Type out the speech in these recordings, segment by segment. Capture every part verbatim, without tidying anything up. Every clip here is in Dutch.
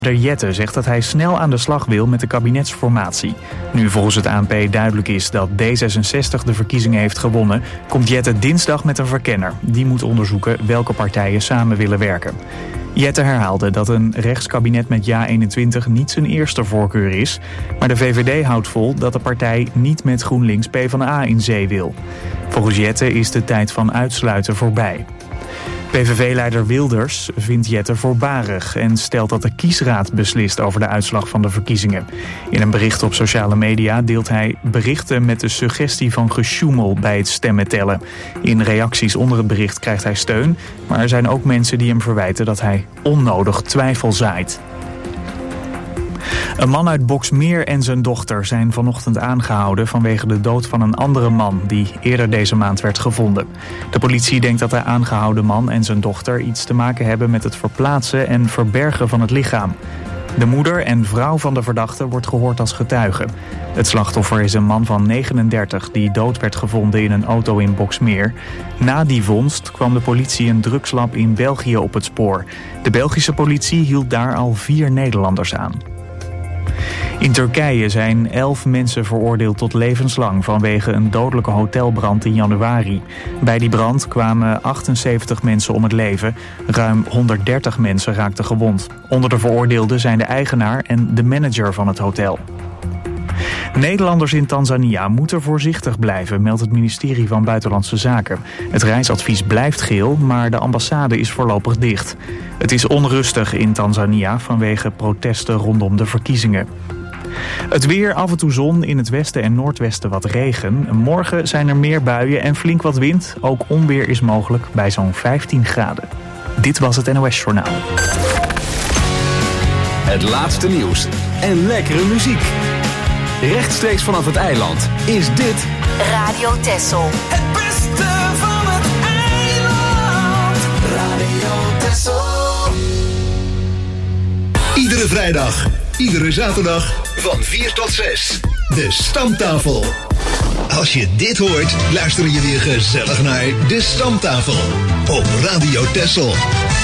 Jette zegt dat hij snel aan de slag wil met de kabinetsformatie. Nu volgens het A N P duidelijk is dat D zesenzestig de verkiezingen heeft gewonnen, komt Jette dinsdag met een verkenner. Die moet onderzoeken welke partijen samen willen werken. Jette herhaalde dat een rechtskabinet met Ja eenentwintig niet zijn eerste voorkeur is. Maar de V V D houdt vol dat de partij niet met GroenLinks PvdA in zee wil. Volgens Jette is de tijd van uitsluiten voorbij. P V V-leider Wilders vindt Jette voorbarig en stelt dat de kiesraad beslist over de uitslag van de verkiezingen. In een bericht op sociale media deelt hij berichten met de suggestie van gesjoemel bij het stemmen tellen. In reacties onder het bericht krijgt hij steun, maar er zijn ook mensen die hem verwijten dat hij onnodig twijfel zaait. Een man uit Boxmeer en zijn dochter zijn vanochtend aangehouden vanwege de dood van een andere man die eerder deze maand werd gevonden. De politie denkt dat de aangehouden man en zijn dochter iets te maken hebben met het verplaatsen en verbergen van het lichaam. De moeder en vrouw van de verdachte wordt gehoord als getuige. Het slachtoffer is een man van negenendertig die dood werd gevonden in een auto in Boxmeer. Na die vondst kwam de politie een drugslab in België op het spoor. De Belgische politie hield daar al vier Nederlanders aan. In Turkije zijn elf mensen veroordeeld tot levenslang vanwege een dodelijke hotelbrand in januari. Bij die brand kwamen achtenzeventig mensen om het leven. Ruim honderddertig mensen raakten gewond. Onder de veroordeelden zijn de eigenaar en de manager van het hotel. Nederlanders in Tanzania moeten voorzichtig blijven, meldt het ministerie van Buitenlandse Zaken. Het reisadvies blijft geel, maar de ambassade is voorlopig dicht. Het is onrustig in Tanzania vanwege protesten rondom de verkiezingen. Het weer, af en toe zon, in het westen en noordwesten wat regen. Morgen zijn er meer buien en flink wat wind. Ook onweer is mogelijk bij zo'n vijftien graden. Dit was het N O S Journaal. Het laatste nieuws en lekkere muziek. Rechtstreeks vanaf het eiland is dit Radio Texel. Het beste van het eiland. Radio Texel. Iedere vrijdag, iedere zaterdag van vier tot zes. De Stamtafel. Als je dit hoort, luister je weer gezellig naar De Stamtafel op Radio Texel.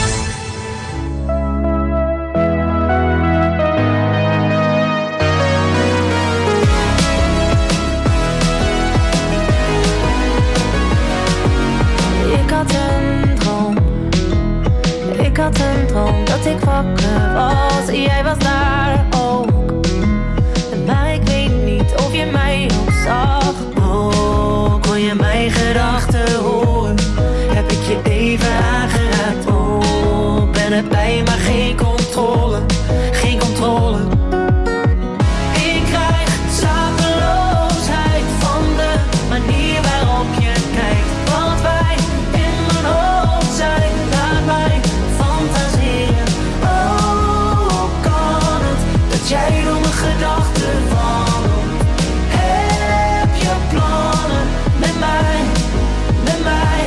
Ik had een droom dat ik wakker was, jij was daar ook. Maar ik weet niet of je mij ook zag. Oh, kon je mijn gedachten horen? Heb ik je even aangeraakt? Oh, ben erbij maar geen controle, geen controle. Ik krijg slapeloosheid van de manier waarop je kijkt. Wat wij in mijn hoofd zijn, laat mij fantaseren. Oh, hoe kan het dat jij door mijn gedachten wandelt? Heb je plannen met mij, met mij?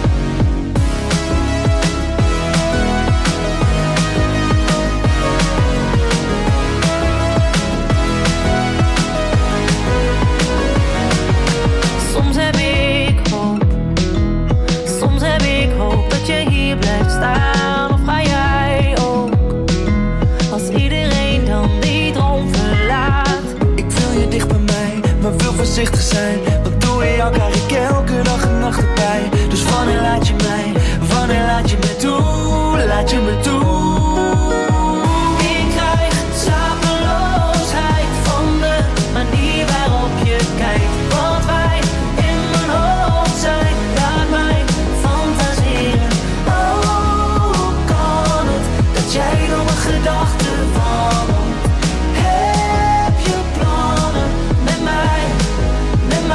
Soms heb ik hoop, soms heb ik hoop dat je hier blijft staan. Of ga jij ook, als iedereen dan die droom verlaat? Ik wil je dicht bij mij, maar wil voorzichtig zijn. Want doe je elkaar, ik elke dag en nacht erbij. Dus wanneer laat je mij, wanneer laat je me toe, laat je me toe. Ik krijg slapeloosheid van de manier waarop je kijkt. Wat wij in mijn hoofd zijn, laat mij fantaseren. Oh, hoe kan het dat jij door mijn gedachten wandelt? Heb je plannen met mij, met mij?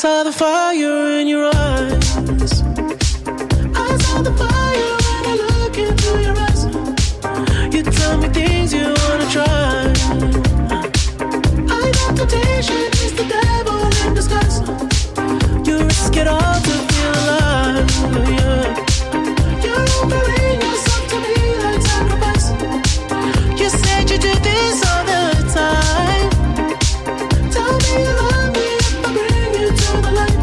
saw the fire in your eyes. I saw the fire when I look into your eyes. You tell me things you wanna try. I know temptation is the devil in disguise. You risk it all to feel alive, yeah. You're offering yourself to me like sacrifice. You said you do this all the time. Tell me you love me if I bring you to the light.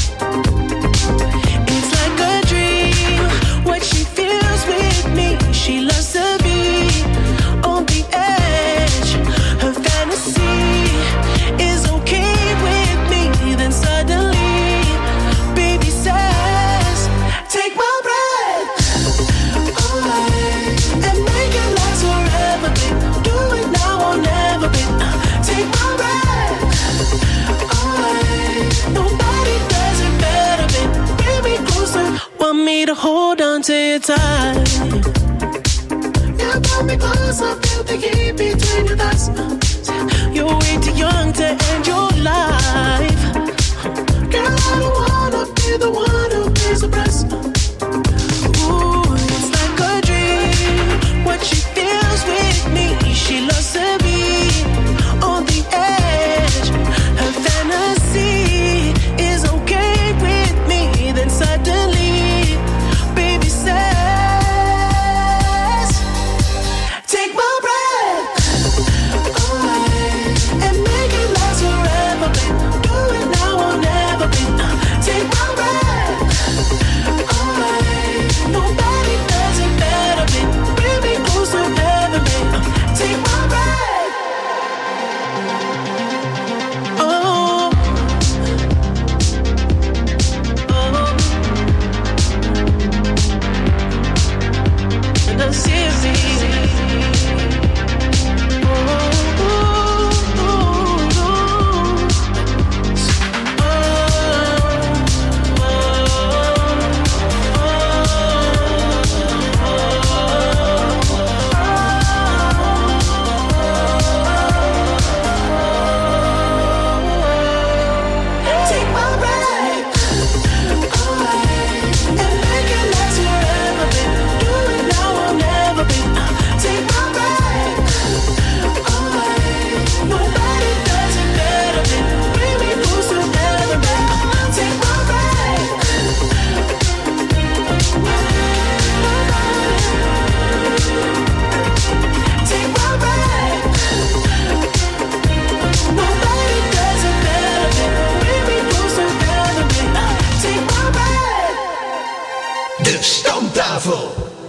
It's like a dream, what she feels with me. She loves to be on the edge. Her fantasy is okay with me. Then suddenly, baby says, take my breath away and make it last forever, babe. Do it now or never, babe. Take my breath away. Nobody does it better, babe. Bring me closer, want me to hold on to your tight. You brought me closer, feel the heat between your thighs. You're way too young to end your life. Girl, I don't wanna be the one who pays the price. Ooh, it's like a dream, what she feels with me. She loves to be on the edge. Her fantasy is okay with me. Then suddenly, baby says, take my breath away and make it last forever, babe. Do it now or never, babe. Take my breath away. Nobody does it better, babe. Bring me closer, ever, babe. Take my breath. Oh, oh, and I see it. Take my breath away and make it last forever, babe. Do it now or never, babe. Take my breath away. Nobody does it better, babe. Bring me closer, ever, babe. Take my breath Take my breath. Nobody does it better, babe. Bring me closer, ever, babe. Take my breath. De Stamtafel.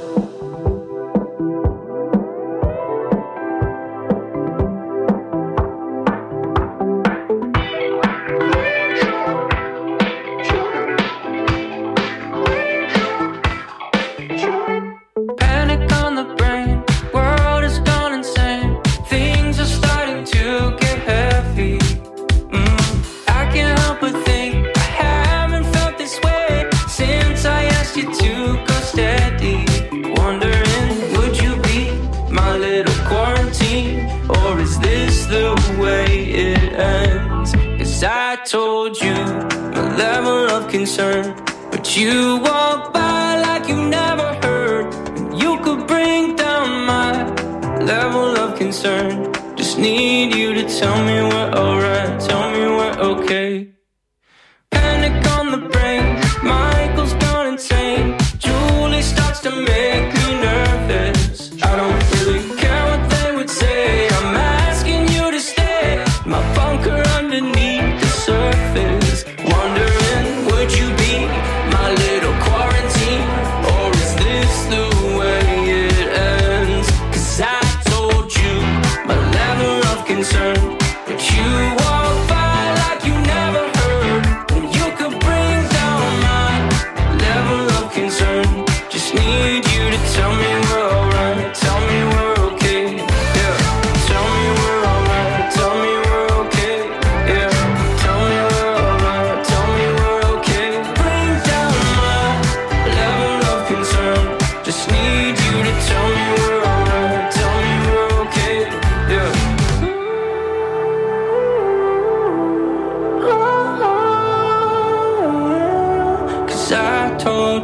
Panic on the brain, world has gone insane. Things are starting to get heavy. Mm, I can't help but think I haven't felt this way since I asked you to go steady. Wondering, would you be my little quarantine, or is this the way it ends? 'Cause I told you my level of concern, but you walk by like you never heard. You could bring down my level of concern. Just need you to tell me we're alright, tell me we're okay. Panic on the brain, Michael's gone insane. Julie starts to make me nervous. I don't really care what they would say. I'm asking you to stay, my bunker underneath the surface. Wondering, would you be my little quarantine, or is this the way it ends? 'Cause I told you my level of concern, but you walk by like you never heard. And you could bring down my level of concern. Just need you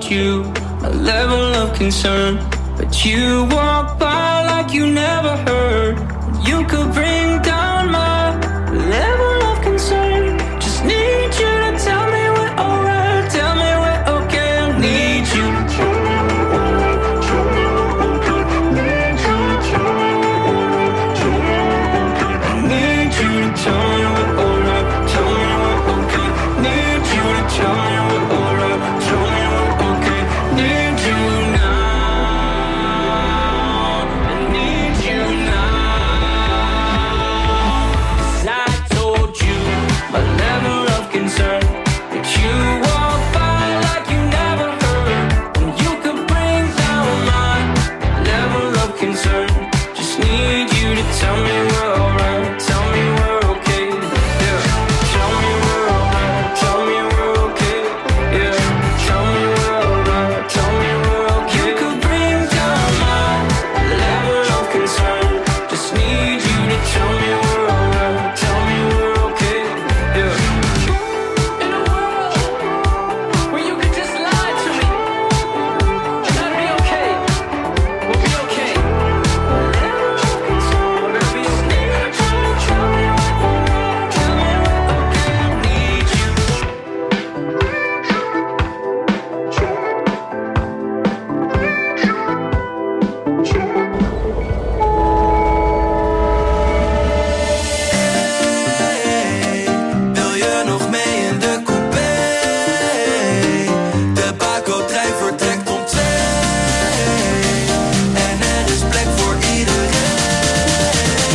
you a level of concern. But you walk by like you never heard. You could bring down my level of concern. Just need you to tell me we're alright. Tell me we're okay. I need you. I need you to tell me we're alright. Tell me we're okay. Need you to tell me we're alright. Tell me we're okay. Need you now. I need you now. 'Cause I told you my level of concern. But you walk by like you never heard. And you could bring down my level of concern. Just need you to tell me we're alright. Tell me we're okay. Yeah. Tell me we're alright. Tell me we're okay. Yeah. Tell me we're alright. Tell me we're okay. You could bring down my level of concern. Just need you to tell me we're alright. Tell me we're okay. Yeah. In a world where you could just lie to me, and I'd be okay. We'll be okay. Level of concern. We're gonna be okay. Tell me we're alright. Tell me we're okay. I need you. Wil je nog mee in de coupé? De Baco-trein vertrekt om twee. En er is plek voor iedereen.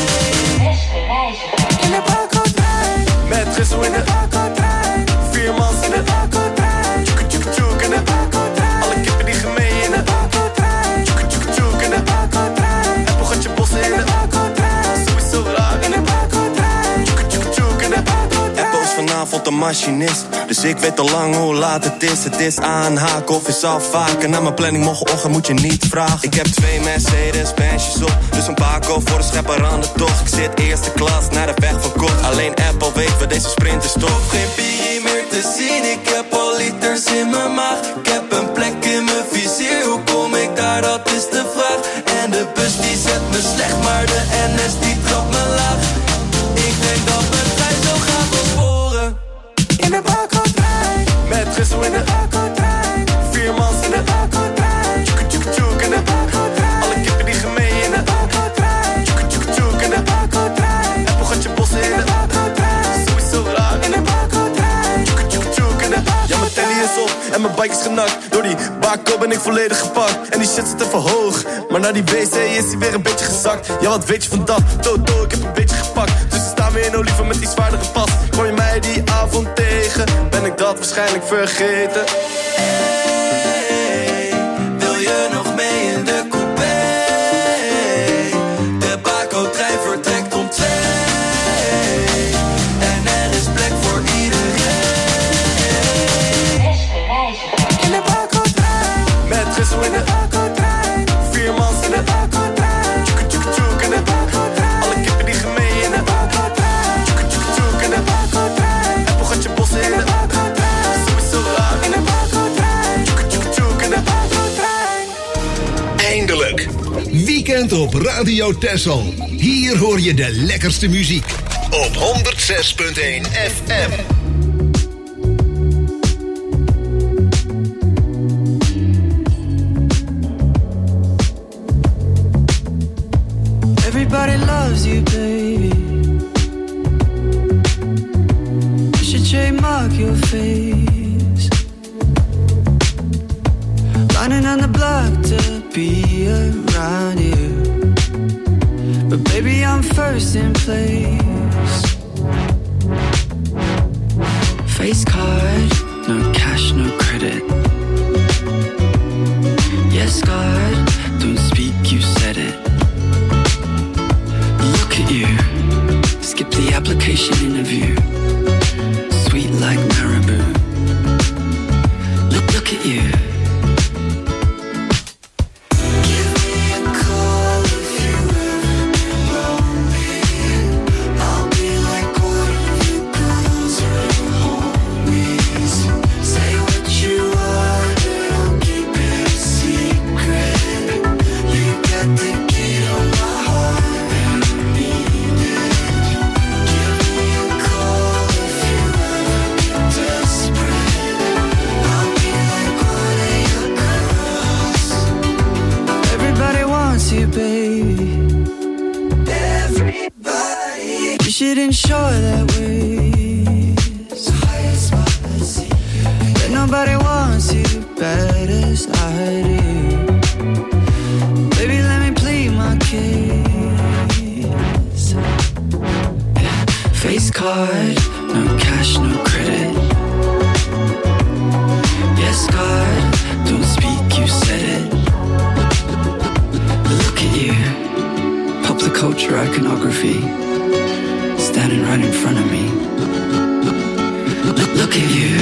In de Baco-trein. Met Gissel in de Baco-trein. Vier mans in de Baco-trein. Tjoeke tjoeke tjoek in de Baco-trein. Alle kippen die gemeen in de Baco-trein. Tjoeke tjoeke tjoek in de Baco-trein. En Bogatje bossen in de Baco-trein. Sowieso raar in de Baco-trein. Tjoeke tjoeke tjoek in de Baco-trein. Apple is vanavond de machinist. Dus ik weet al lang hoe laat het is. Het is aanhaken of is afvaken. Na mijn planning morgenochtend moet je niet vragen. Ik heb twee Mercedes-Benzjes op. Dus een Baco voor de schepper aan de tocht. Ik zit eerste klas naar de weg verkocht. Alleen Apple weet wat deze sprint is toch. Geen piri meer te zien. Ik heb al liters in mijn maag. Ik heb een plek in mijn vizier. Hoe kom ik daar, dat is de vraag. En de bus die zet me slecht. Maar de N S die trapt me laag. Ik denk dat mijn trein zo gaat ontsporen. In de Baco-trein. Met Gissel in de Baco-trein. Vier mans in de Baco-trein. Tjoeke tjoeke tjoek in de Baco-trein. Alle kippen die gemeen in de Baco-trein. Tjoeke tjoeke tjoek in de Baco-trein. En Bogatje bossen in de Baco-trein. Sowieso raar in de Baco-trein. Tjoeke tjoeke tjoek in de Baco-trein. Ja, mijn telly is op en mijn bike is genakt. Door die Baco ben ik volledig gepakt. En die shit zit even hoog. Maar na die wc is hij weer een beetje gezakt. Ja, wat weet je van dat? Toto, ik heb een beetje gepakt. Dus we staan weer in Oliver met die zwaardere pas. Kom je mij die avond tegen? Ben ik dat waarschijnlijk vergeten? Hey, wil je nog mee in de coupé? De Baco-trein vertrekt om twee. En er is plek voor iedereen. In de Baco-trein. Met Gissel in de Baco-trein. Vier mans in de Baco-trein. Tjoeke tjoeke tjoek in de Baco-trein. Alle kippen die gemeen in de Baco-trein. Tjoeke tjoeke tjoek in de Baco-trein. En Bogatje bossen in de Baco-trein. Sowieso raar in de Baco-trein. Tjoeke tjoeke tjoek in de Baco-trein. Eindelijk. Weekend op Radio Texel. Hier hoor je de lekkerste muziek. Op honderdzes punt één F M. Everybody loves you, baby. You should trademark your face. Lining on the block to be around you. But baby, I'm first in place. Face card, no cash, no credit. Yes, God, don't speak, you said it. Look at you, skip the application interview. Sweet like Marabou. Look, look at you. Say what you want, but don't give should ensure that we're that nobody wants you better as I do. Baby, let me plead my case. Face card, no cash, no credit. Yes, God, don't speak, you said it. Look at you, pop the culture iconography, standing right in front of me. Look, look at you.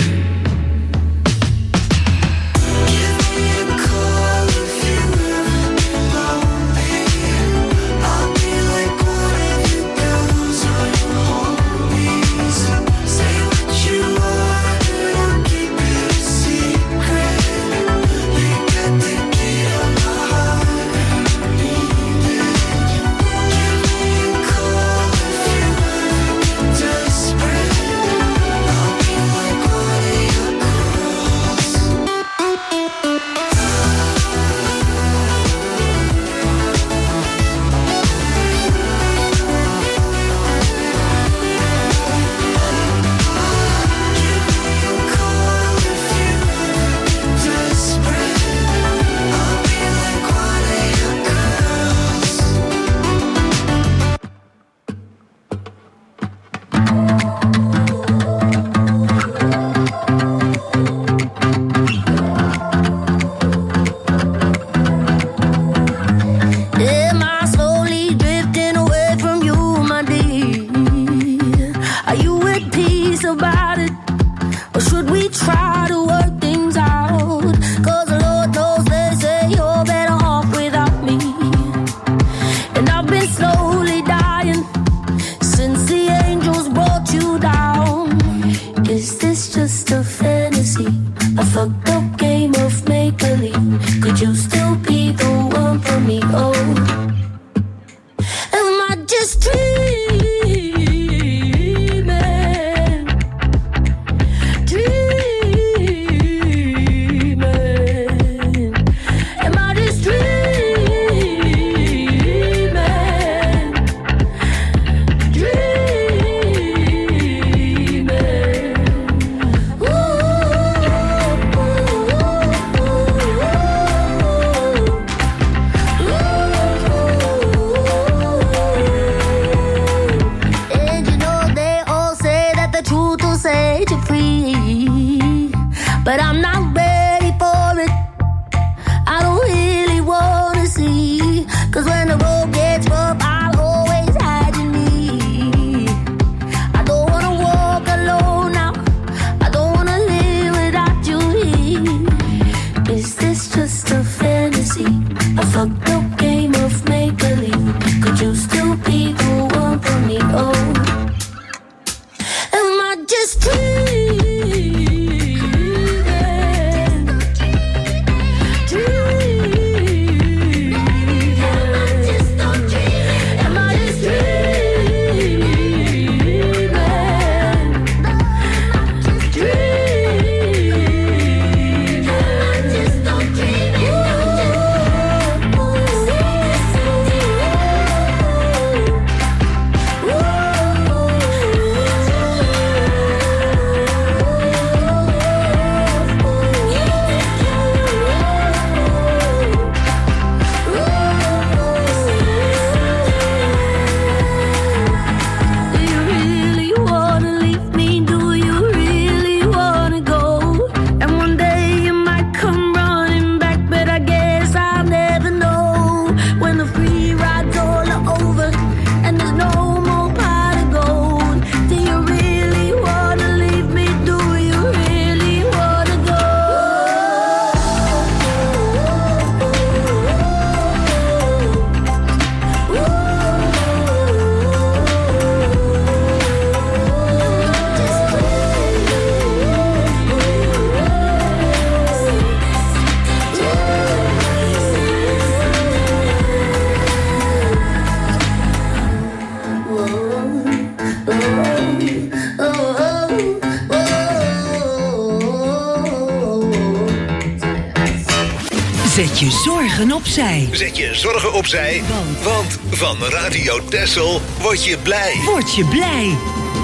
Zet je zorgen opzij. Zet je zorgen opzij, Want, want van Radio Texel word je blij. Word je blij.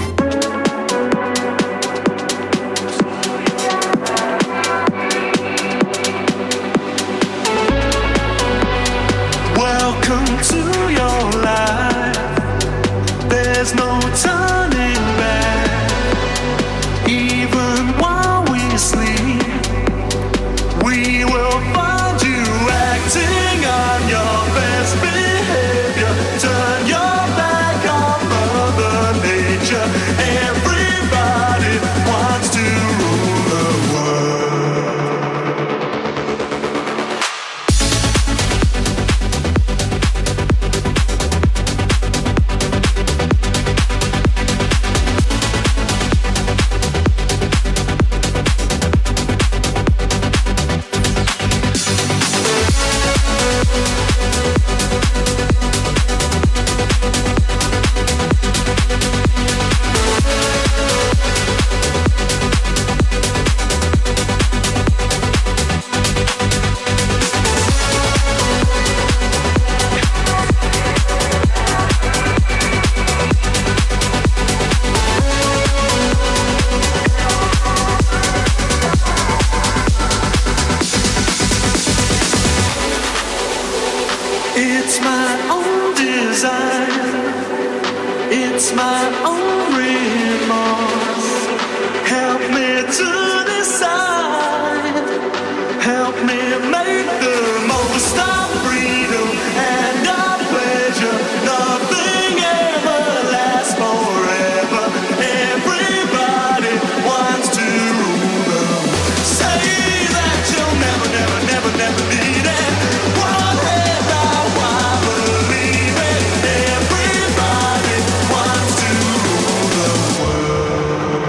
Welcome to your life. There's no turning back. Even while we sleep, we will find you acting on your best behavior. Turn your back on Mother Nature. Everybody wants to rule the world. It's my own desire. It's my own remorse. Help me to decide. Help me make the most of freedom and of pleasure. Nothing ever lasts forever. Everybody wants to rule the world. Say that you'll never, never, never, never need it. One head now, I believe it. Everybody wants to rule the world.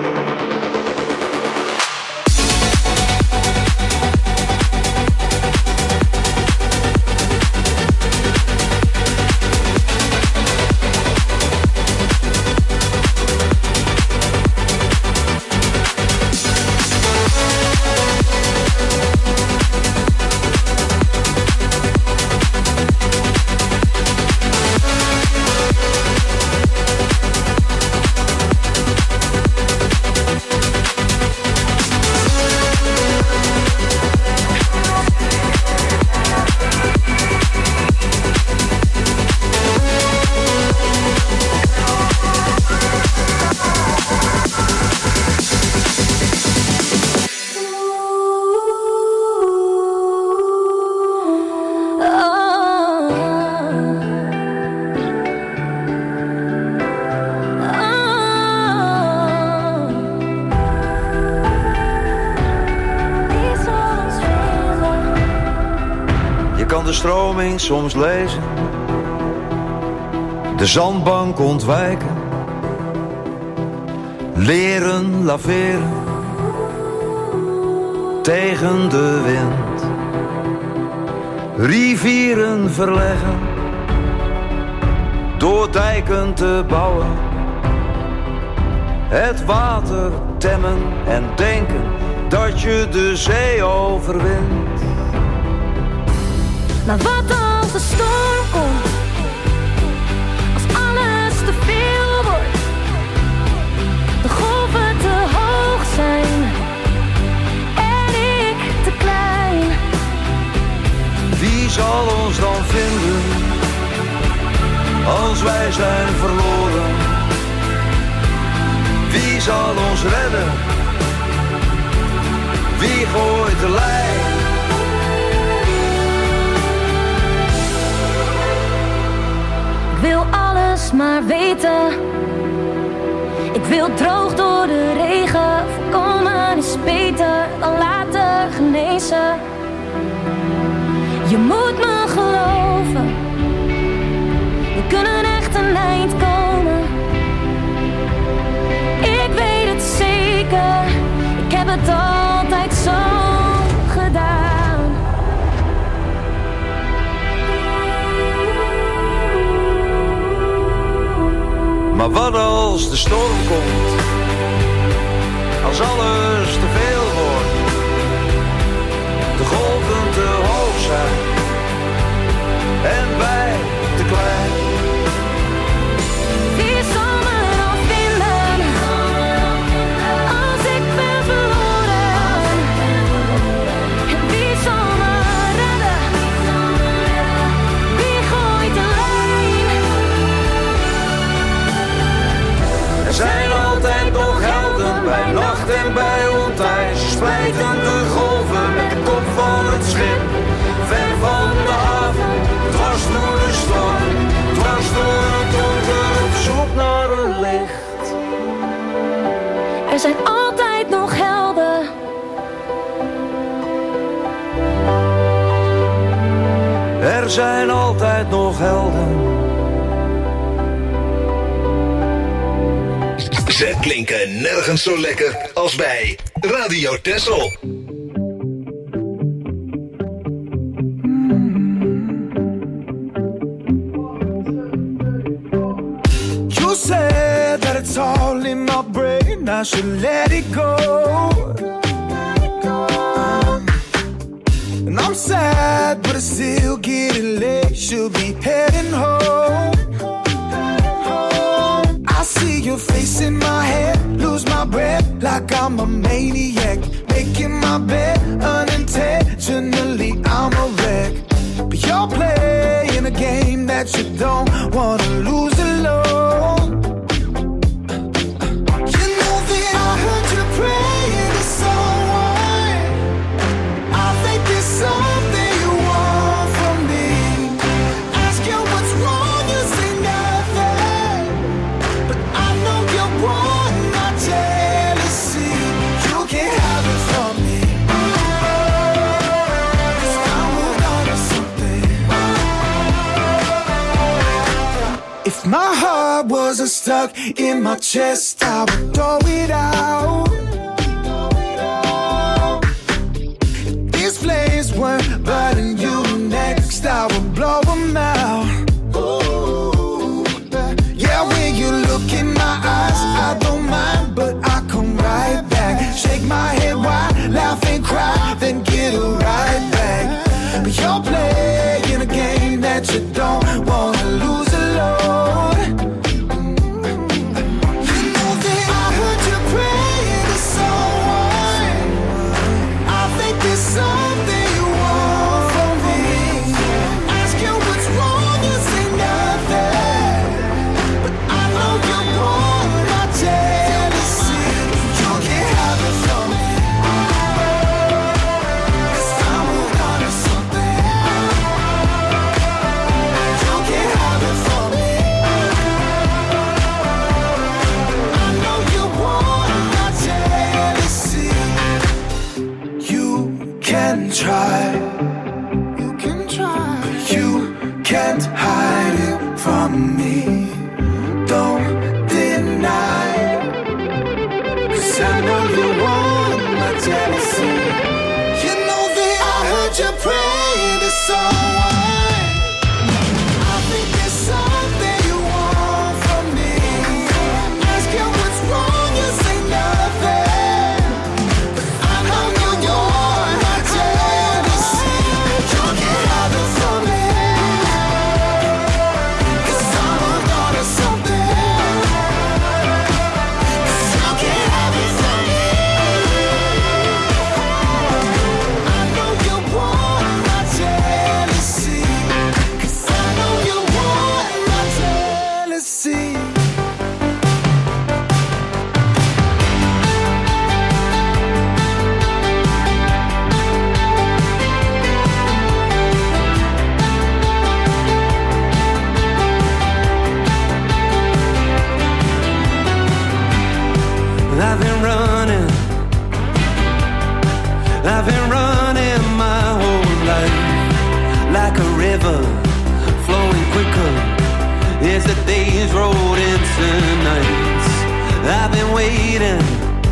Je kan de stroming soms lezen, de zandbank ontwijken, leren laveren tegen de wind, rivieren verleggen door dijken te bouwen, het water temmen en denken dat je de zee overwint. Maar wat als de storm komt? Als alles te veel wordt, de golven te hoog zijn en ik te klein. Wie zal ons dan vinden als wij zijn verloren? Wie zal ons redden? Wie gooit de lijn? Ik wil alles maar weten. Ik wil droog door de regen. Voorkomen is beter dan laten genezen. Je moet me geloven. We kunnen echt een eind komen. Ik weet het zeker. Ik heb het altijd zo gedaan. Maar wat als de storm komt? Als alles te veel wordt, de golven te hoog zijn. En wij te klein. Wie zal me nog vinden als ik ben verloren? En wie zal me redden? Wie gooit de lijn? Er zijn altijd nog helden bij nacht en bij ontij. Ze splijten de golven met de kop van het schip. Ver van de haven, dwars door de storm. Dwars door het donker op zoek naar een licht. Er zijn altijd nog helden. Er zijn altijd nog helden. Ze klinken nergens zo lekker als bij Radio Texel. You said that it's all in my brain, I should let it go. And I'm sad, but it's still getting late, should be heading home. I see your face in my head, lose my breath like I'm a maniac. Making my bed unintentionally, I'm a wreck. But you're playing a game that you don't wanna lose alone. You know that I heard you praying to someone. I think there's something you want from me. Ask you what's wrong, you say nothing. But I know you want my jealousy. You can't have it from me. 'Cause I moved on to something. If my heart wasn't stuck in my chest, I would throw it out. If these flames weren't burning you next, I would blow them out. Ooh, yeah, when you look in my eyes, I don't mind, but I come right back. Shake my head wide, laugh and cry, then get it right back. But you're playing a game that you don't wanna lose alone. You know that I heard you praying to someone. I think there's something you want from me. Ask you what's wrong, you say nothing. But I know you want my jealousy. You can't have it from me. 'Cause I moved on to something. You can't have it from me. I know you want my jealousy. You can try, you can try, but you can't hide it from me. Don't deny, 'cause I know you want my jealousy. You know that I heard you praying to someone. I think there's something you want from me. Ask you what's wrong, you say nothing. But I know you want my jealousy. You can't have it from me. 'Cause I moved on to something. 'Cause you can't have it from me. I know you want my jealousy. 'Cause I know you want my jealousy. I've been running, I've been running my whole life like a river flowing quicker as the days roll into nights. I've been waiting,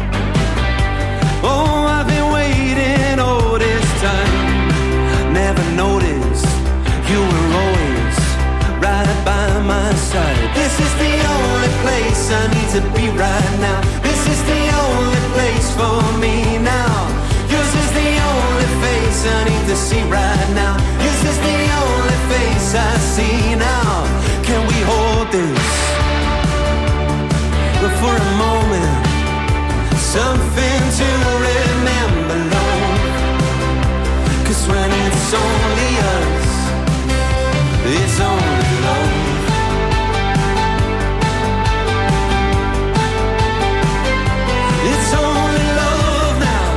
oh, I've been waiting all this time. Never noticed you were always right by my side. This is the only place I need to be right now. This is the only place for me now. Yours is the only face I need to see right now. see now. Can we hold this? But for a moment, something to remember, Lord. 'Cause when it's only us, it's only love. It's only love now.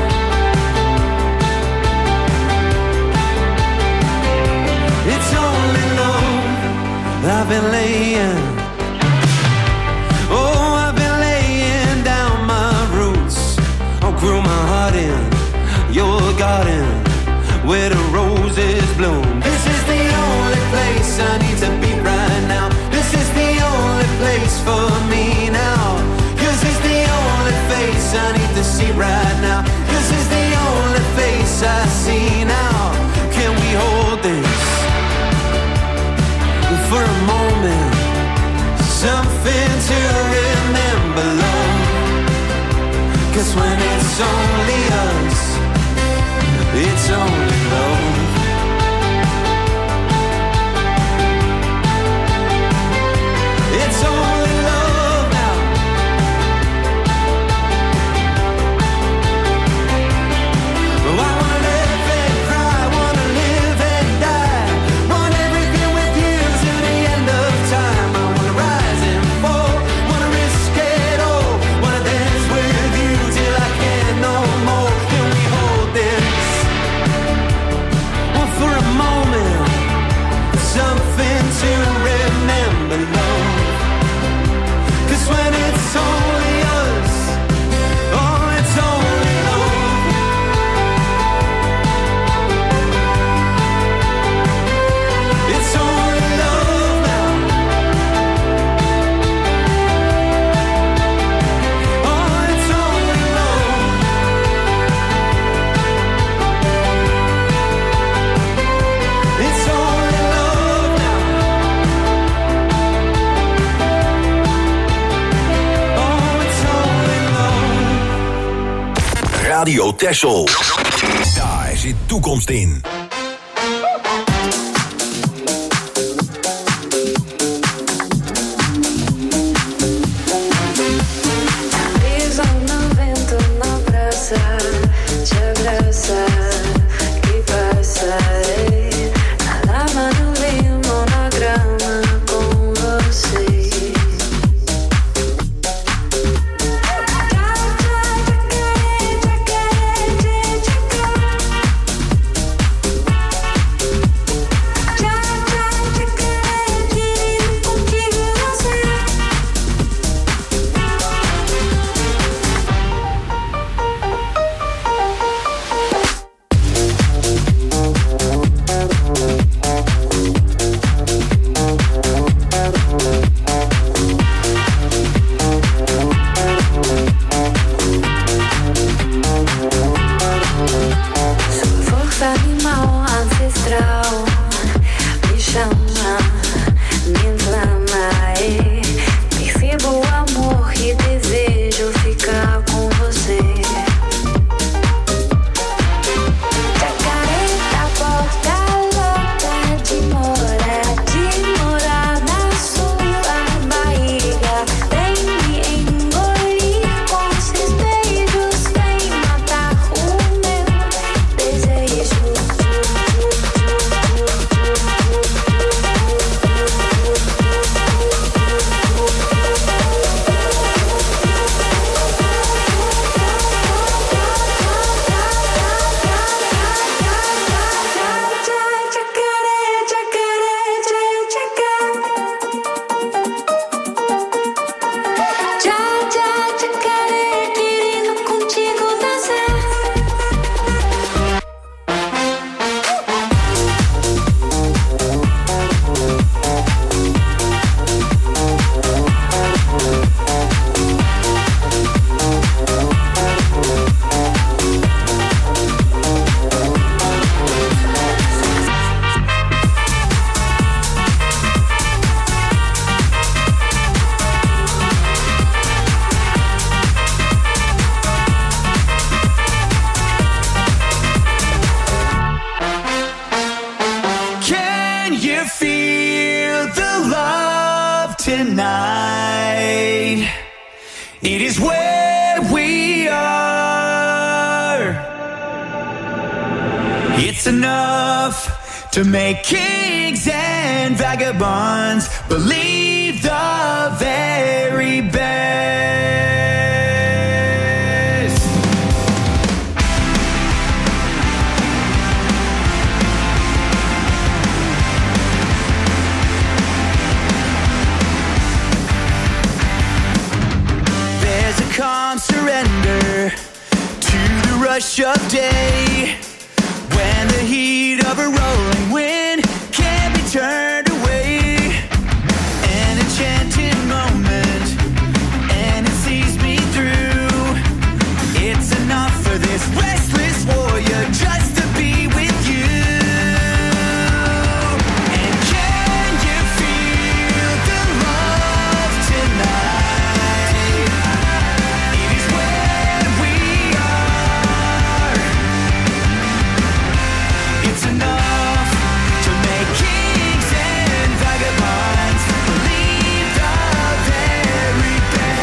It's only love. I've been laying, oh, I've been laying down my roots. I'll grow my heart in your garden where the roses bloom. This is the only place I need to be right now. This is the only place for me now. 'Cause it's the only face I need to see right now. 'Cause it's the only face I see now. Can we hold this for a moment? Something to remember, love. 'Cause when it's only us, it's only love. It's only love now. Oh, I wanna live and cry, wanna live and die. Want everything with you to the end of time. I wanna rise and fall, wanna risk it all. Wanna dance with you till I can't no more. Can we hold this? Well, for a moment, something to remember, love. 'Cause when it's only us, oh, it's only love. It's only love now. Oh, it's only love. It's only love now. Oh, it's only love. Radio Texel. Daar zit toekomst in. Brisa no vento no abraça, te abraça, que passa. Na lama, no limo, na grama com você. tonight. It is where we are. It's enough to make kings and vagabonds believe the very best. There's a calm surrender to the rush of day, when the heat of a rolling wind can't be turned away. An enchanted moment, and it sees me through. It's enough for this restless warrior just to be with you. And can you feel the love tonight? It is where we are. It's enough to make kings and vagabonds believe the very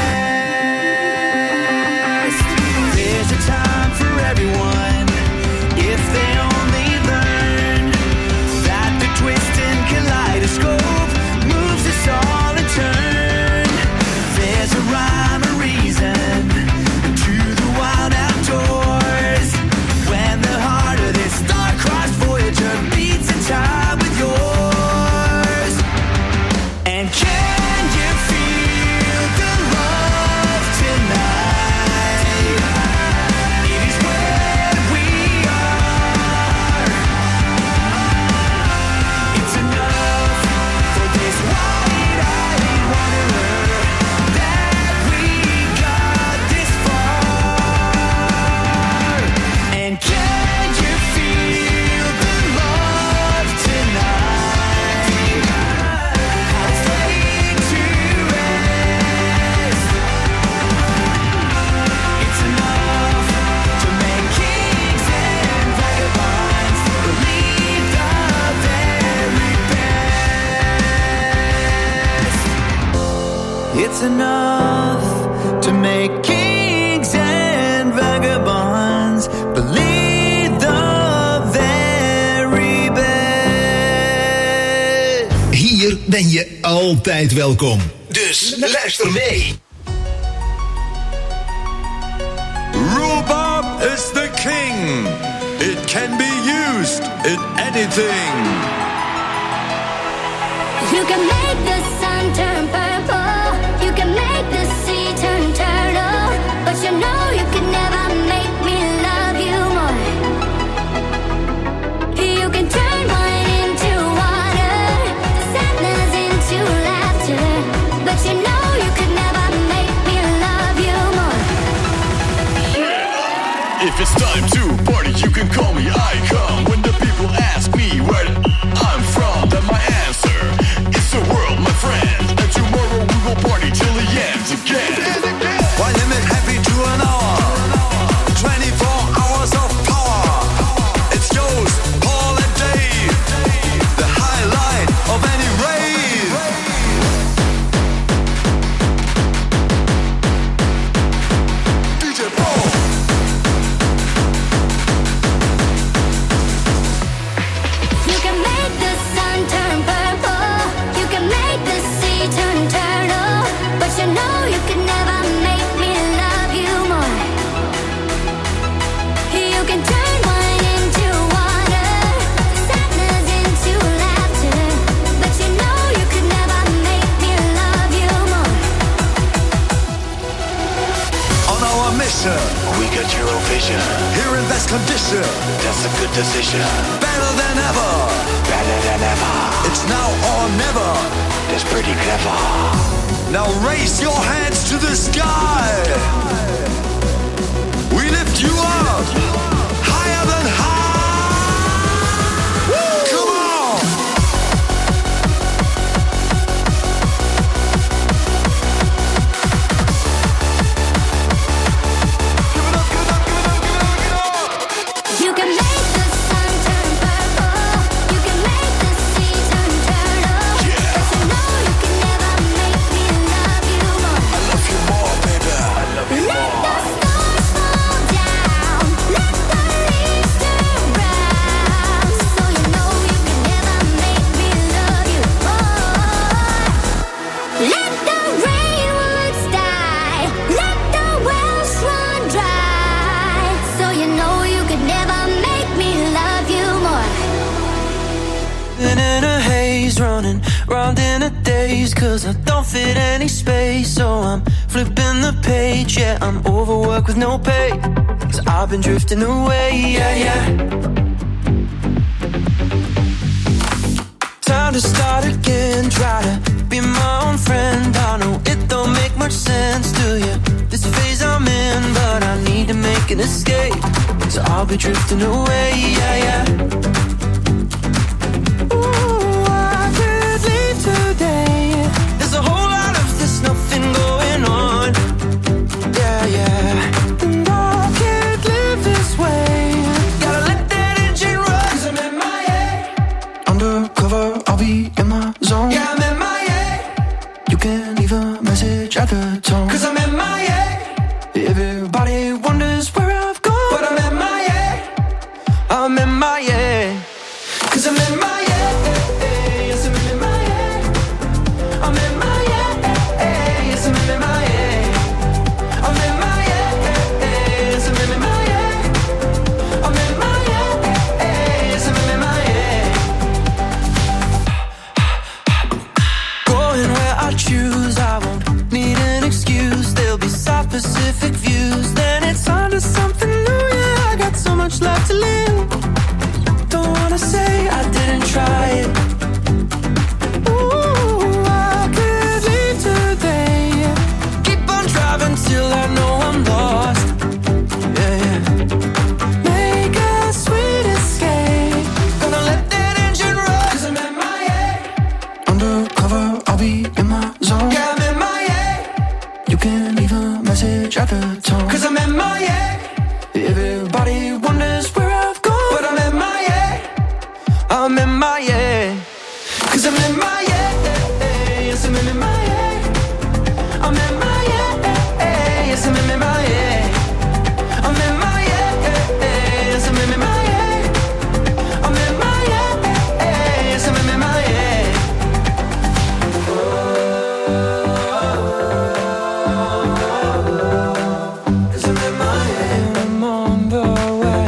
best. There's a time for everyone, if they only learn that the twisting kaleidoscope moves us all in turn. There's a rhyme or reason to the wild outdoors, when the heart of this star-crossed Voyager beats in time with yours. And can you feel the love tonight? It is where we are. It's enough for this wide-eyed wanderer that we got this far. And can you feel the love tonight? How it's laid to rest. It's enough to make kings and vagabonds believe the very best. It's enough to make kings and vagabonds believe the very best. Hier ben je altijd welkom. Dus luister mee. Rhubarb is the king. It can be used in anything. You can make the sun turn purple. You can make the sea turn turtle. But you know you can never make me love you more. You can turn wine into water, sadness into laughter. But you know you could never make me love you more. If it's time to party, you can call me Icon. When the people ask me where I'm from, then my answer is the world, my friend. And tomorrow we will party till the end again. Why limit happy to an hour? twenty-four hours of power. It's yours, Paul and Dave. The highlight of any rave. D J Paul. You can make the sun turn purple. You can make the sea turn turtle. But you know you could never make me love you more. You can turn wine into water, sadness into laughter. But you know you could never make me love you more. On our mission, We got Eurovision, here in best condition, that's a good decision. better than ever. Better than ever, It's now or never. that's pretty clever. Now raise your hands to the sky. We lift you up higher than high. Come on. You can make the sun turn purple. You can make the sea turn turtle. But you know you can never make me love days, cause I don't fit any space. So I'm flipping the page, yeah, I'm overworked with no pay. Cause I've been drifting away, yeah, yeah. Time to start again, try to be my own friend. I know it don't make much sense to you, this phase I'm in, but I need to make an escape. So I'll be drifting away, yeah, yeah. Ooh, I could leave today. There's a whole lot of this, nothing going on. Yeah, yeah. And I can't live this way. Gotta let that engine run. Cause I'm in my head. Undercover, I'll be in my zone. Yeah, I'm in my head. You can leave a message at the tone. Cause I'm in my head. Everybody wonders where I've gone, but I'm in my head. I'm in my head. Cause I'm in my head. Yes, I'm in my head. I'm in my head. Yes, I'm in my head. I'm in my head. Yes, I'm in my head. I'm in my head. Yes, I'm in my head. Going where I choose, I won't need an excuse. There'll be South Pacific views. Then it's on to something new, yeah. I got so much left to live. Don't wanna say I didn't try it. Ooh, I could leave today. Keep on driving till I know I'm lost. Yeah, yeah. Make a sweet escape. Gonna let that engine run. Cause I'm in my head. Undercover, I'll be in my zone. Yeah, I'm in my head. You can leave a message at the tone. Cause I'm in my head. Everybody wonders where I've gone, but I'm in my head. I'm in my head. Cause I'm in my head. Yes, I'm in my head. I'm in my head. Yes, I'm in my head. I'm in my head. Yes, I'm in my head. I'm in my head. Yes, I'm in my head. Cause I'm in my head. I'm on the way.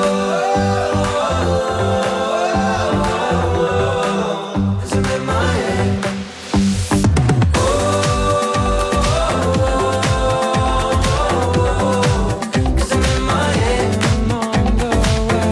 Cause I'm in my head. Cause I'm in my head. I'm on the way.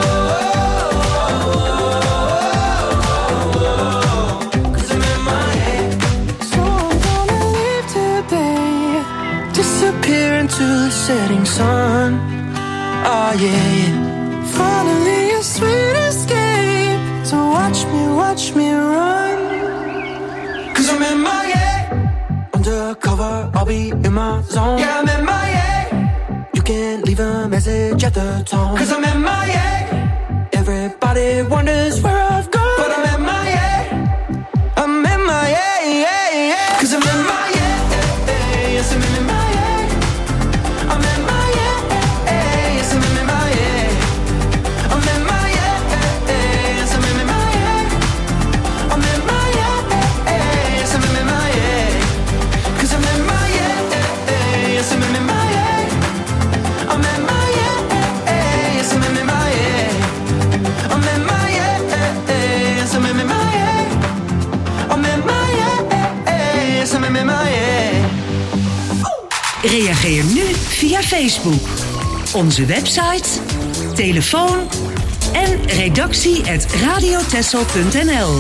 Cause I'm in my head. So I'm gonna leave today. Disappear into the setting sun. Oh yeah, yeah. Finally a sweet escape. So watch me, watch me run. Cause I'm in my head. Undercover, I'll be in my zone. Yeah, I'm in my head. You can leave a message at the tone. Cause I'm in my head. Everybody wonders where I've gone, but I'm in my head. I'm in my head, yeah, yeah. Cause I'm in my head. Yes, I'm in my head. I'm in my head. Yes, I'm in my head. I'm in my head. Yes, I'm in my head. I'm in my head. Yes, I'm in my head. Cause I'm in my head. Yes, I'm in my head. I'm in my head. Yes, I'm in my head. I'm in my head. Yes, I'm in my head. I'm in my head. Yes, I'm in my head. Reageer nu via Facebook, onze website, telefoon en redactie at radiotessel punt n l.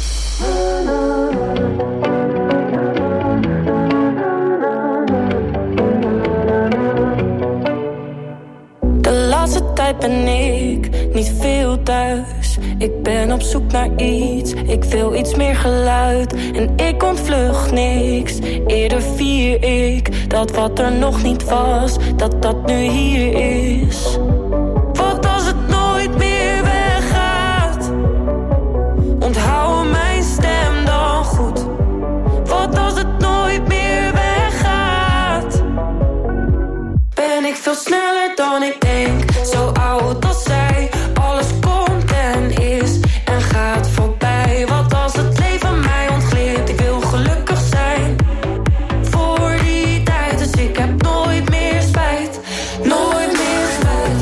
De laatste tijd ben ik niet veel thuis. Ik ben op zoek naar iets, ik wil iets meer geluid. En ik ontvlucht niks, eerder vier ik dat wat er nog niet was, dat dat nu hier is. Wat als het nooit meer weggaat? Onthoud mijn stem dan goed. Wat als het nooit meer weggaat? Ben ik veel sneller dan ik denk, zo oud als zij. Alles komt en is en gaat voorbij. Wat als het leven mij ontglipt? Ik wil gelukkig zijn voor die tijd, dus ik heb nooit meer spijt. Nooit meer spijt.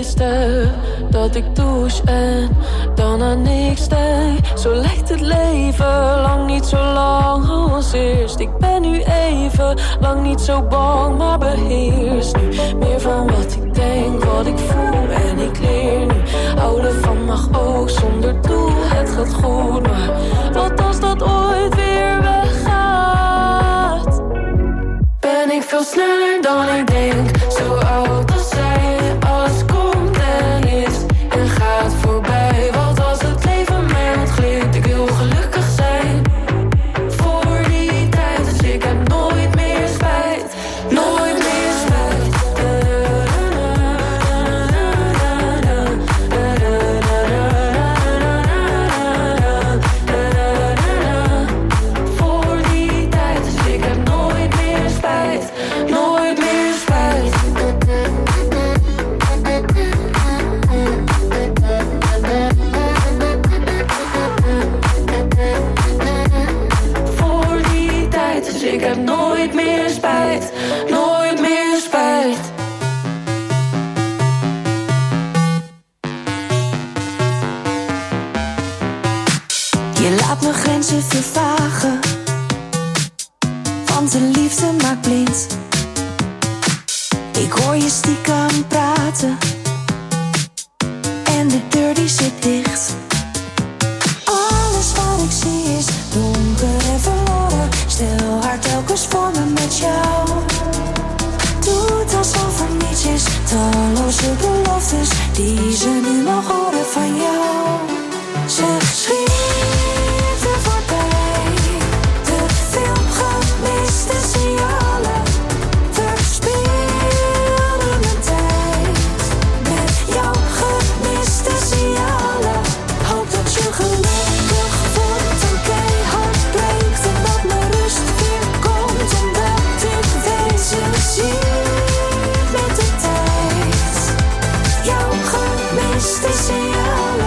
meeste dat ik douche en dan aan niks denk. Zo lijkt het leven lang niet zo lang als eerst. Ik ben nu even lang niet zo bang, maar beheers nu meer van wat ik denk, wat ik voel en ik leer nu. Houden van mag ook zonder doel, het gaat goed, maar wat als dat ooit weer weggaat? Ben ik veel sneller dan ik denk, zo oud als zij. Alles komt en is en gaat voorbij. Wat als het leven mij ontglipt, ik wil gelukkig zijn. Voor die tijd, dus ik heb nooit meer spijt. Nooit meer spijt. Voor die tijd, dus ik heb nooit meer spijt. Nooit meer spijt. Voor die tijd, dus ik heb nooit meer spijt. Nooit meer spijt. Je laat mijn grenzen vervagen, want de liefde maakt blind. Ik hoor je stiekem praten en de deur die zit dicht. Alles wat ik zie is donker en verloren. Stil haar telkens voor me met jou. Doet alsof er niets is, talloze beloftes die ze nu mag horen van jou. Ze schiet er voorbij, te veel gemiste signalen. Verspilde mijn tijd met jouw gemiste signalen. Hoop dat je gelukkig wordt en keihard breekt en dat mijn rust weer komt, omdat ik weet ze ziet met de tijd. Jouw gemiste signalen.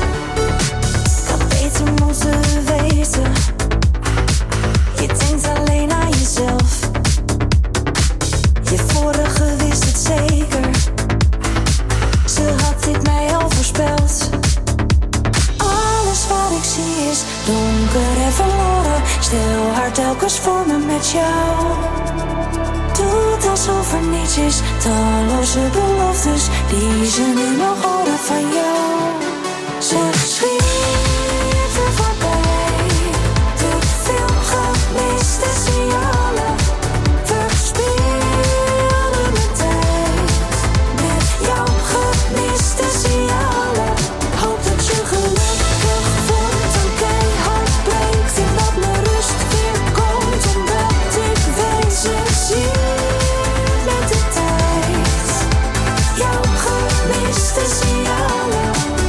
Je denkt alleen aan jezelf. Je vorige wist het zeker. Ze had dit mij al voorspeld. Alles wat ik zie is donker en verloren. Stil haar telkens voor me met jou. Doet alsof er niets is, talloze beloftes die ze nu mag horen van jou. Ze schiet er voorbij, te veel gemiste signalen. Verspilde mijn tijd met jouw gemiste signalen. Hoop dat je gelukkig wordt en keihard breekt en dat mijn rust weer komt, omdat ik weet ze ziet met de tijd. Jouw gemiste signalen.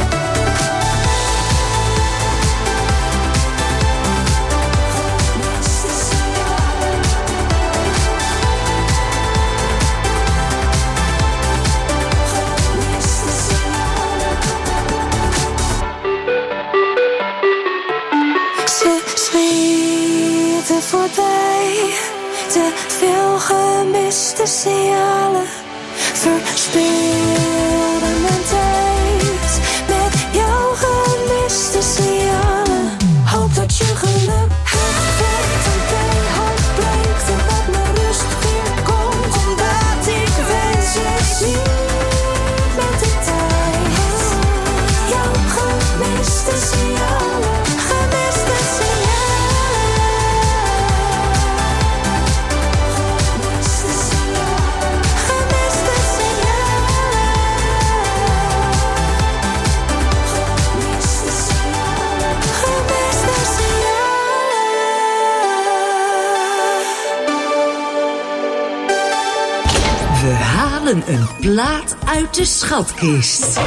Voorbij, te veel gemiste signalen. Verspilde mijn tijd met jouw gemiste signalen. Hoop dat je gelukkig wordt en keihard breekt en dat mijn rust weer komt, omdat ik weet ze ziet met de tijd. Jouw gemiste signalen, gemiste signalen. We halen een plaat uit de schatkist.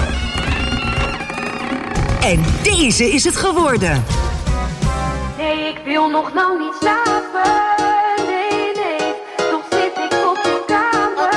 En deze is het geworden. Nee, ik wil nog lang niet slapen. Nee, nee, toch zit ik op je kamer.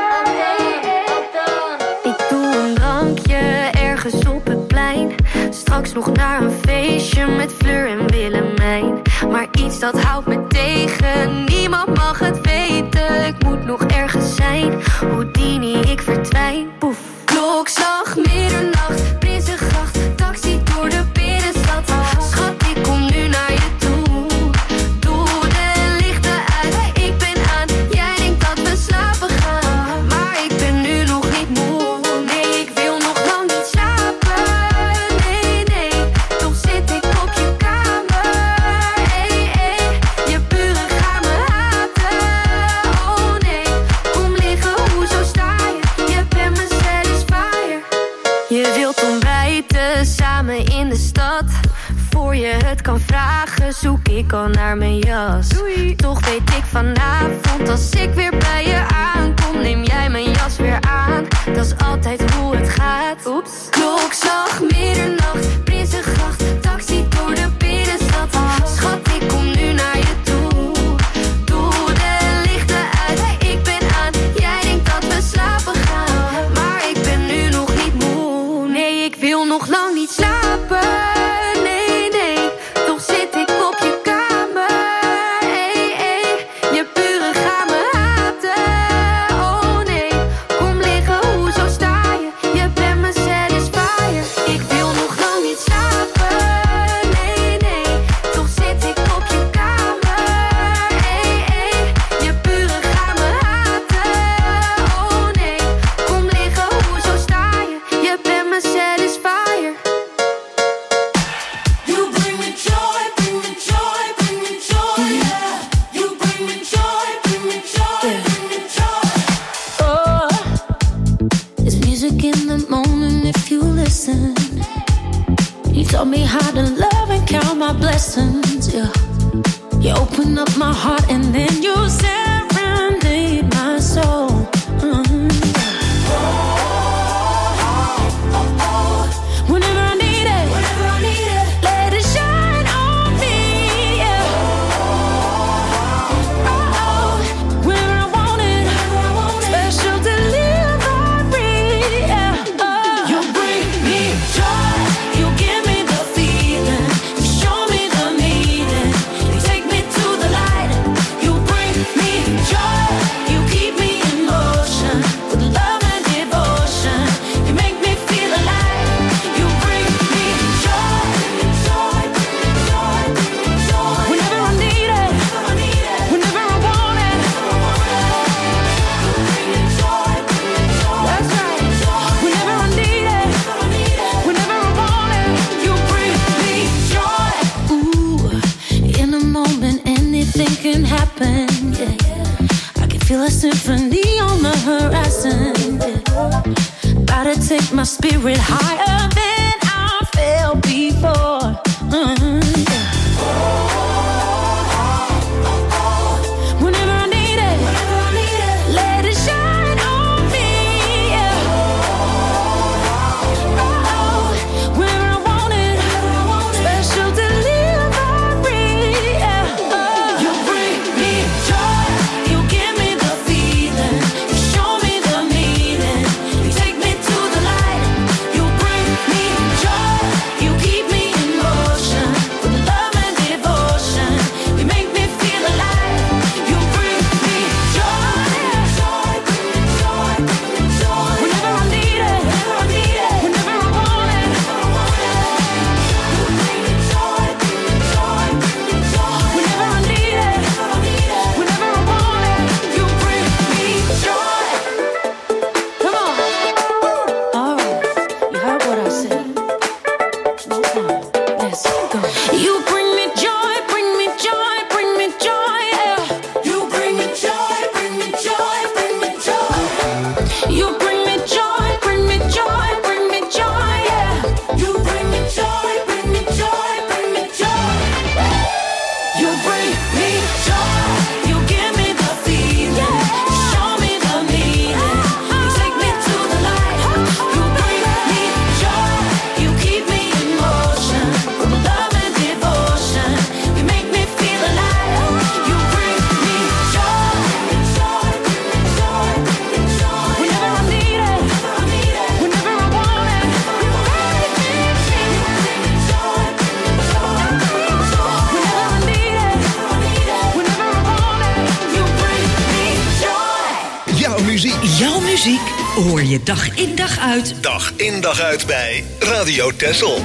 Ik doe een drankje ergens op het plein. Straks nog naar een feestje met Fleur en Willemijn. Maar iets dat houdt me tegen, niemand mag het weten. Ik moet nog ergens zijn, Houdini, ik verdwijn. Poef, klok Klokslag, middernacht, Prinsengracht, taxi door de binnenstad. Schat, ik kom nu naar je toe. Doe de lichten uit, ik ben aan. Jij denkt dat we slapen gaan, maar ik ben nu nog niet moe. Nee, ik wil nog lang niet slapen. Nee, nee, toch zit ik op je kamer. Hey, hey, je buren gaan me haten. Oh nee, kom liggen, hoezo sta je? Je bent mijn satisfier. Je wilt ontbijten samen in de stad. Voor je het kan vragen, zoek ik al naar mijn jas. Doei. Toch weet ik vanavond, als ik weer bij je aankom, neem jij mijn jas weer aan. Dat is altijd hoe het gaat. Oeps. Klokslag, middernacht, Prinsengracht, taxi door de binnenstad. Schat, ik kom nu naar je toe. Doe de lichten uit, ik ben aan. Jij denkt dat we slapen gaan, maar ik ben nu nog niet moe. Nee, ik wil nog lang niet slapen. Nee, nee, toch zit ik op je kamer. Hey, hey, je buren gaan me haten. Oh nee, kom liggen, hoezo sta je? Je bent mijn satisfier. Ik wil nog lang niet slapen. Nee, nee, toch zit ik op je kamer. Hey, hey, je buren gaan me haten. Oh nee, kom liggen, hoezo sta je? Je bent mijn satisfier. You bring me joy, bring me joy, bring me joy, yeah. You bring me joy, bring me joy, bring me joy. Oh, there's music in the moment if you listen. You taught me how to love and count my blessings, yeah. You open up my heart and then you serenade my soul. Mhm. Whenever I need it, whenever I need it, let it shine on me, yeah. Oh, whenever I want it, whenever I want it, special delivery, yeah. Oh. You bring me joy, you give me the feeling, you show me the meaning, you take me to the light. You bring me joy, you keep me in motion with love and devotion. You make me feel alive. You bring me joy, joy, joy, joy. Whenever I need it, whenever I want it. That's right. Whenever I need it, whenever I want it, you bring me joy. Ooh, in a moment anything can happen. Yeah, I can feel a symphony on the horizon. Yeah. About to take my spirit higher than I felt before. Mhm, yeah. Whenever I need it, let it shine on me, yeah. Oh, whenever I want it, special delivery, yeah. Oh. You bring me joy, you give me the feeling, you show me the meaning, you take me to the light. You bring me hoor je dag in dag uit. Dag in dag uit bij Radio Texel.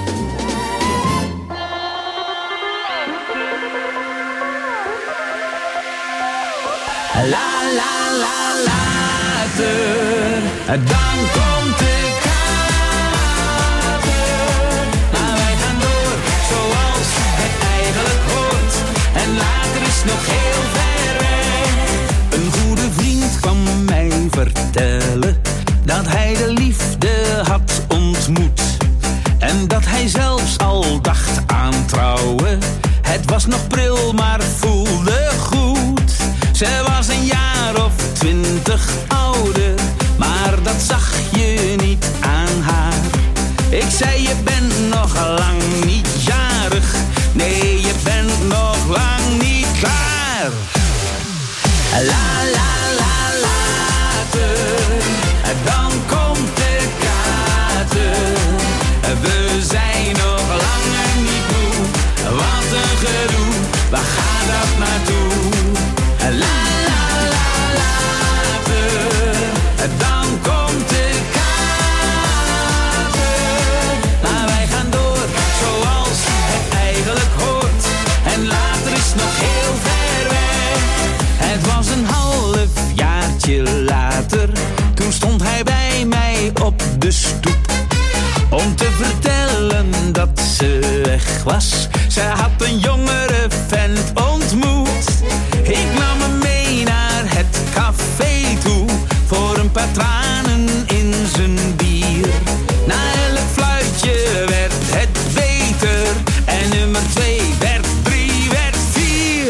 La la la later, dan komt de kater. Maar wij gaan door zoals het eigenlijk hoort. En later is nog heel ver weg. Een goede vriend kwam mij vertellen dat hij de liefde had ontmoet. En dat hij zelfs al dacht aan trouwen. Het was nog pril, maar voelde goed. Ze was een jaar of twintig ouder, maar dat zag je niet aan haar. Ik zei, je bent nog lang niet jarig. Nee, je bent nog lang niet klaar. La la la later, dan komt de kater. We zijn nog langer niet moe. Wat een gedoe, waar gaat dat naartoe? La la la later, dan komt de kater. Maar wij gaan door zoals het eigenlijk hoort. En later is nog heel ver weg. Het was een half jaartje later. Toen stond hij bij mij op de stoep. Om te vertellen dat ze weg was. Ze had een jongere vent ontmoet. Ik nam hem mee naar het café toe. Voor een paar tranen in zijn bier. Na elk fluitje werd het beter. En nummer twee werd drie, werd vier.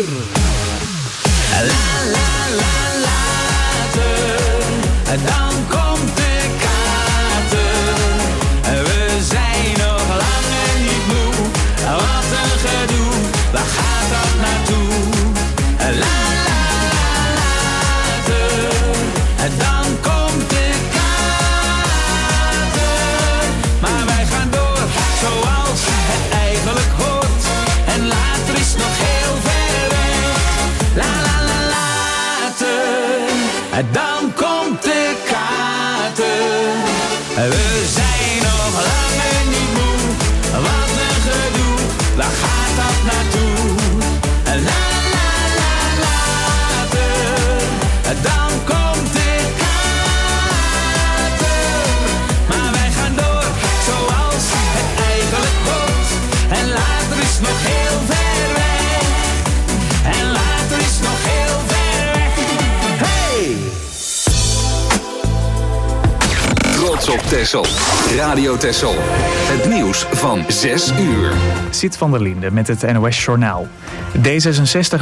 La la la later, dan komt de kater. We zijn nog langer niet moe. Wat een gedoe, waar gaat dat naartoe? La la la later, dan komt de kater. Maar wij gaan door zoals het eigenlijk hoort. En later is nog heel ver weg. La la la later, dan komt de kater. We zijn nog langer niet moe. Wat een gedoe, waar gaat dat naartoe? La la la later, dan komt de kater. Maar wij gaan door zoals het eigenlijk hoort. En later is nog heel ver weg. En later is nog heel ver weg. Hey! Trots op Texel. Radio Texel. Het nieuws van zes uur. Siet van der Linde met het N O S Journaal. D zesenzestig